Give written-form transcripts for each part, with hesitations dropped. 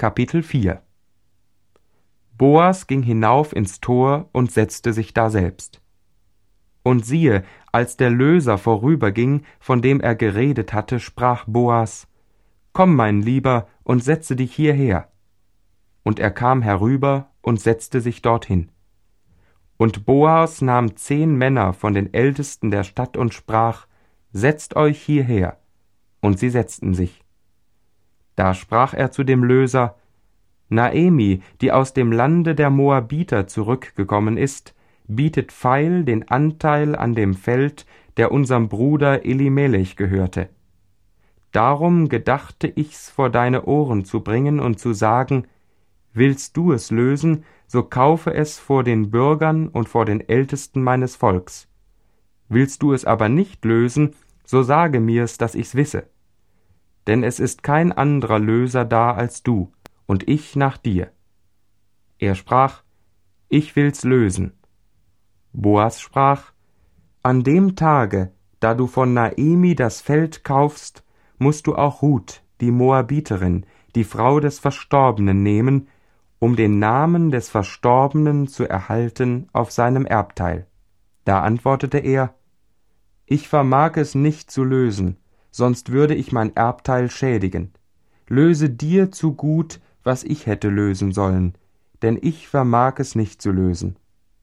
Kapitel 4 Boas ging hinauf ins Tor und setzte sich daselbst. Und siehe, als der Löser vorüberging, von dem er geredet hatte, sprach Boas: Komm, mein Lieber, und setze dich hierher. Und er kam herüber und setzte sich dorthin. Und Boas nahm 10 Männer von den Ältesten der Stadt und sprach: Setzt euch hierher. Und sie setzten sich. Da sprach er zu dem Löser: Naemi, die aus dem Lande der Moabiter zurückgekommen ist, bietet feil den Anteil an dem Feld, der unserem Bruder Elimelech gehörte. Darum gedachte ich's vor deine Ohren zu bringen und zu sagen: Willst du es lösen, so kaufe es vor den Bürgern und vor den Ältesten meines Volks. Willst du es aber nicht lösen, so sage mir's, dass ich's wisse. Denn es ist kein anderer Löser da als du, und ich nach dir. Er sprach: Ich will's lösen. Boas sprach: An dem Tage, da du von Naemi das Feld kaufst, mußt du auch Ruth, die Moabiterin, die Frau des Verstorbenen, nehmen, um den Namen des Verstorbenen zu erhalten auf seinem Erbteil. Da antwortete er: Ich vermag es nicht zu lösen, sonst würde ich mein Erbteil schädigen. Löse dir zu gut, was ich hätte lösen sollen, denn ich vermag es nicht zu lösen.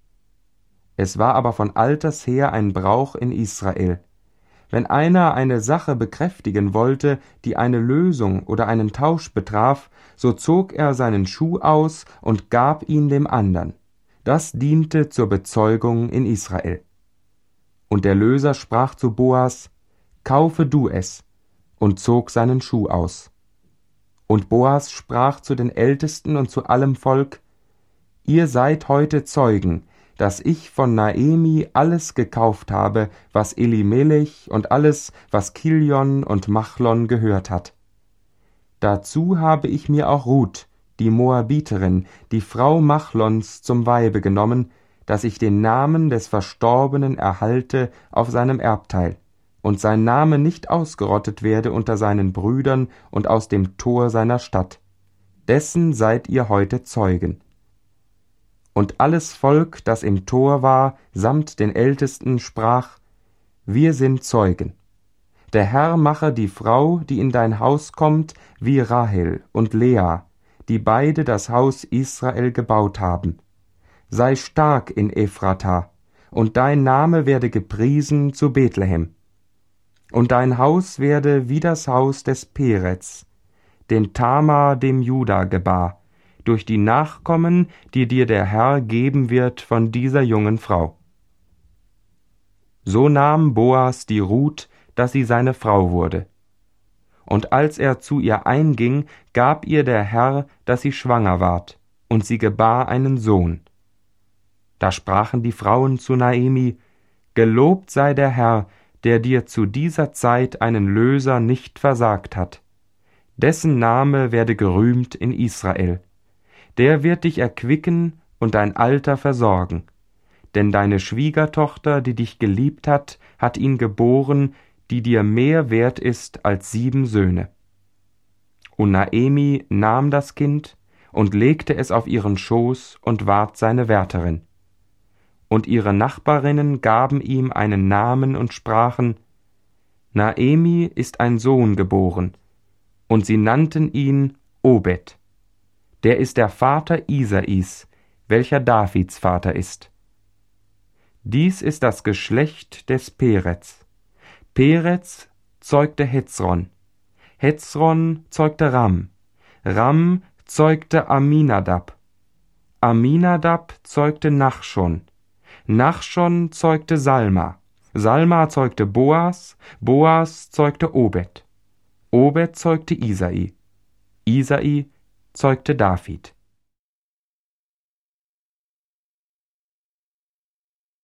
Es war aber von alters her ein Brauch in Israel. Wenn einer eine Sache bekräftigen wollte, die eine Lösung oder einen Tausch betraf, so zog er seinen Schuh aus und gab ihn dem andern. Das diente zur Bezeugung in Israel. Und der Löser sprach zu Boas: Kaufe du es, und zog seinen Schuh aus. Und Boas sprach zu den Ältesten und zu allem Volk: Ihr seid heute Zeugen, dass ich von Naemi alles gekauft habe, was Elimelech und alles, was Kilion und Machlon gehört hat. Dazu habe ich mir auch Ruth, die Moabiterin, die Frau Machlons, zum Weibe genommen, dass ich den Namen des Verstorbenen erhalte auf seinem Erbteil, und sein Name nicht ausgerottet werde unter seinen Brüdern und aus dem Tor seiner Stadt. Dessen seid ihr heute Zeugen. Und alles Volk, das im Tor war, samt den Ältesten, sprach: Wir sind Zeugen. Der Herr mache die Frau, die in dein Haus kommt, wie Rahel und Lea, die beide das Haus Israel gebaut haben. Sei stark in Ephrata, und dein Name werde gepriesen zu Bethlehem. Und dein Haus werde wie das Haus des Perez, den Tamar dem Juda gebar, durch die Nachkommen, die dir der Herr geben wird von dieser jungen Frau. So nahm Boas die Ruth, dass sie seine Frau wurde. Und als er zu ihr einging, gab ihr der Herr, dass sie schwanger ward, und sie gebar einen Sohn. Da sprachen die Frauen zu Naemi: Gelobt sei der Herr, der dir zu dieser Zeit einen Löser nicht versagt hat. Dessen Name werde gerühmt in Israel. Der wird dich erquicken und dein Alter versorgen. Denn deine Schwiegertochter, die dich geliebt hat ihn geboren, die dir mehr wert ist als 7 Söhne. Und Naemi nahm das Kind und legte es auf ihren Schoß und ward seine Wärterin. Und ihre Nachbarinnen gaben ihm einen Namen und sprachen: Naemi ist ein Sohn geboren. Und sie nannten ihn Obed. Der ist der Vater Isais, welcher Davids Vater ist. Dies ist das Geschlecht des Perez. Perez zeugte Hezron. Hezron zeugte Ram. Ram zeugte Aminadab. Aminadab zeugte Nachschon. Nachschon zeugte Salma. Salma zeugte Boas. Boas zeugte Obed. Obed zeugte Isai. Isai zeugte David.